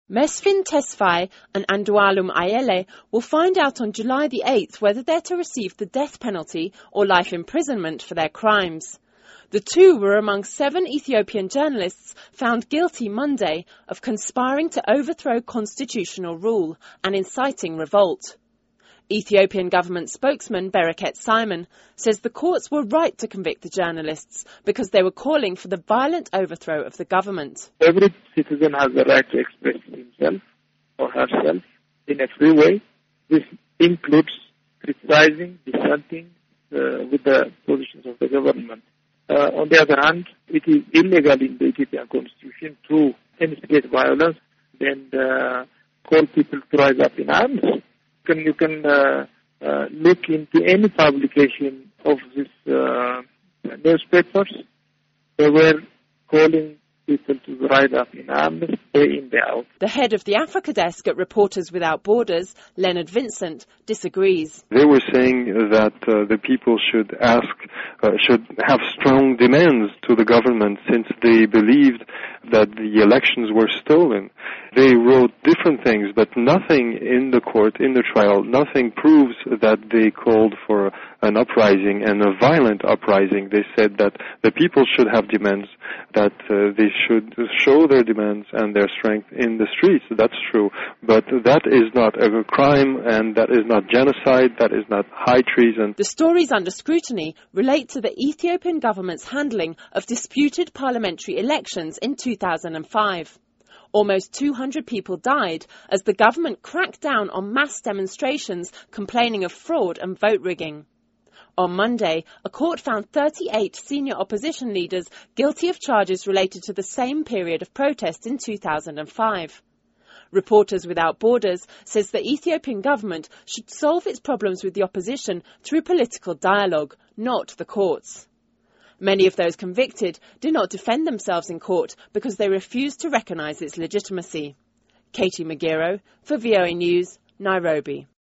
Mesfin Tesfaye and Andualum Ayele will find out on July the 8th whether they're to receive the death penalty or life imprisonment for their crimes. The two were among 7 Ethiopian journalists found guilty Monday of conspiring to overthrow constitutional rule and inciting revolt. Ethiopian government spokesman Bereket Simon says the courts were right to convict the journalists because they were calling for the violent overthrow of the government. Every citizen has the right to express himself or herself in a free way. This includes criticizing, dissenting with the positions of the government. On the other hand, it is illegal in the Ethiopian constitution to instigate violence and call people to rise up in arms. You can look into any publication of these newspapers. They were calling people to rise up in arms day in, day out. The head of the Africa desk at Reporters Without Borders, Leonard Vincent, disagrees. They were saying that the people should have strong demands to the government since they believed that the elections were stolen. They wrote different things, but nothing in the court, in the trial, nothing proves that they called for an uprising and a violent uprising. They said that the people should have demands, that they should show their demands and their strength in the streets. That's true. But that is not a crime, and that is not genocide, that is not high treason. The stories under scrutiny relate to the Ethiopian government's handling of disputed parliamentary elections in 2005. Almost 200 people died as the government cracked down on mass demonstrations complaining of fraud and vote rigging. On Monday, a court found 38 senior opposition leaders guilty of charges related to the same period of protest in 2005. Reporters Without Borders says the Ethiopian government should solve its problems with the opposition through political dialogue, not the courts. Many of those convicted do not defend themselves in court because they refuse to recognise its legitimacy. Katie Magiro for VOA News, Nairobi.